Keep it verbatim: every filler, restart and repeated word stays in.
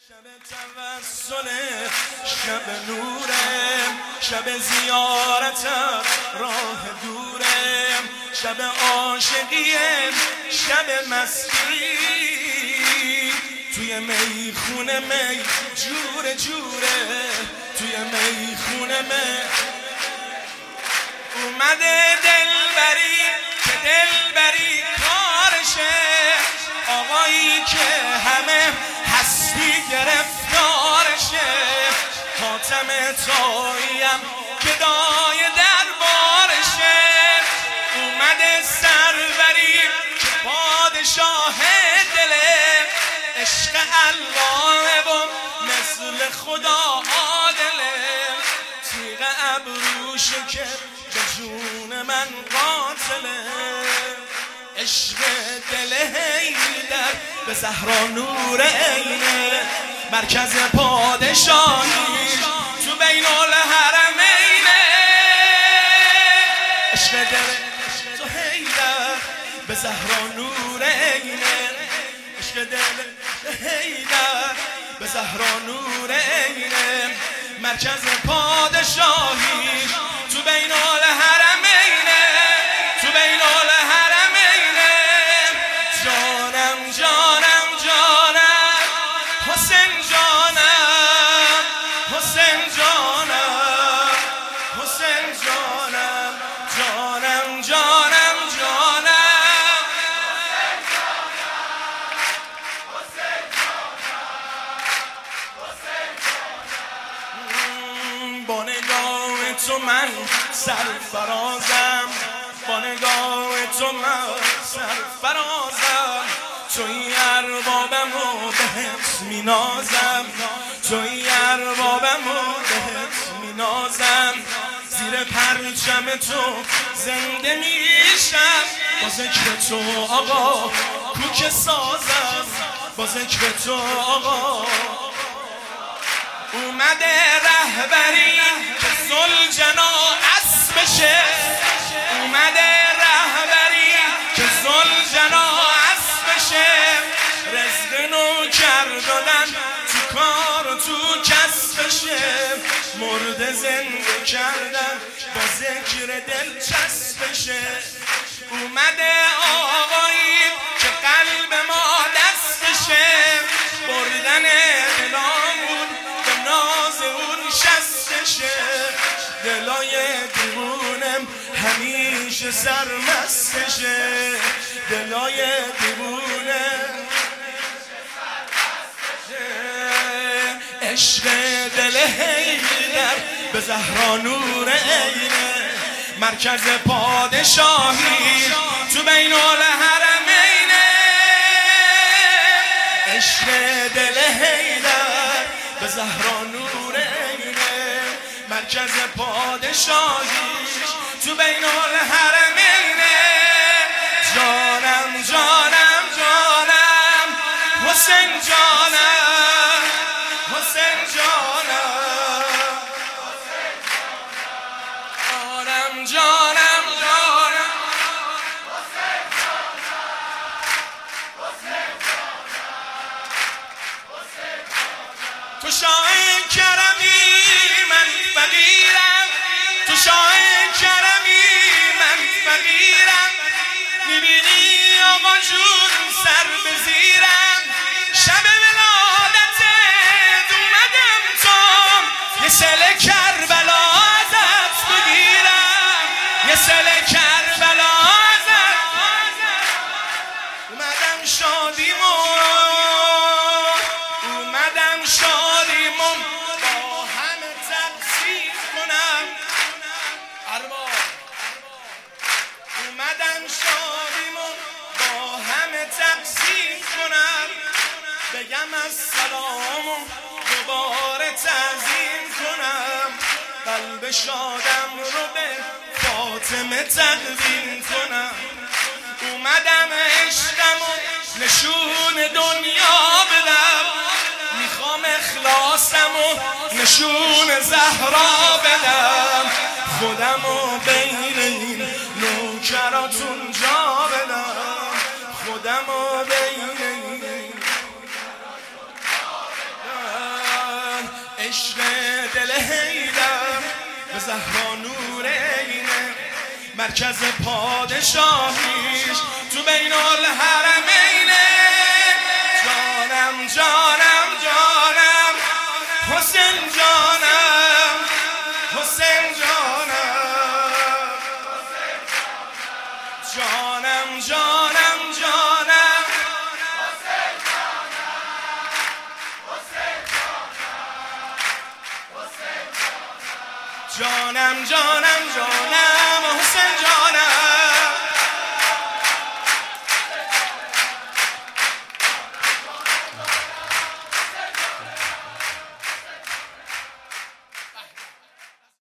شب توسل شب نورم، شب زیارتم راه دورم، شب عاشقیم شب مستی، توی میخونه می جوره جوره، توی میخونه می اومده دلبری که دلبری کارشه، آقایی که همه هستی گرفتارشه، حاتم طاییم که دای دربارشه، اومده سروری که پادشاه دله، عشق الله و مثل خدا عادله، تیغ ابروشه که به جون من قاتله، عشق دل حیدر به زهرا نور عینه، مرکز پادشاهی تو بین الحرمینه، عشق دل تو حیدر به زهرا نور عینه، عشق دل حیدر به زهرا نور عینه، مرکز پادشاهی تو بین الحرمینه، تو بین الحرمینه، جانم جانم جانم حسین جانم، حسین جانم، حسین جانم، جانم جانم جانم با نگاه تو من سرفرازم، با نگاه تو من سرفرازم، توی اربابم و بهت مینازم، توی اربابم و بهت مینازم، زیر پرچم تو زنده میشم، با ذکر تو آقا کوک سازم، با ذکر تو آقا اومده رهبری که زلجنا اسبشه، اومده رهبری که زلجنا اسبشه، رزق نوکر دادن تو کار و تو کسبشه، مرده زنده کردن با ذکر دل چسبشه، اومده آقایی که قلب ما دستشه، بردن دلامون به ناز اون شستشه، دلای دیوونم همیشه سرمستشه، دلای دیوونم عشق دل حیدر به زهرا نور عینه، مرکز پادشاهی تو بین الحرمینه، عشق دل حیدر به زهرا نور عینه، مرکز پادشاهی تو بین الحرمینه، جانم جانم جانم حسین جانم، حسین جانم، جانم جانم جانم تو شاه کرمی من فقیرم، تو شاه کرمی من فقیرم، میبینی آقا جون سر بزیرم، شب ولادت اومدم تا یه سل کربلا ازت بگیرم، یه سل کربلا ازت اومدم شادیمون، اومدم شادیمون با هم تقسیم کنم، ارباب اومدم شادیمون با هم تقسیم کنم، بگم السلام و دوباره تعظیم کنم، قلب شادم رو به فاطمه تقدیم کنم، اومدم عشقم و نشون دنیا بدم، میخوام اخلاصم و نشون زهرا بدم، خودم و بین این نوکراتون جا بدم، خودم و بین این عشق دل حیدر به زهرا نورینه، مرکز پادشاهیش تو بین الحرمینه. جانم جانم جانم حسین جانم، حسین جانم، جانم جانم جانم، جانم جانم جانم.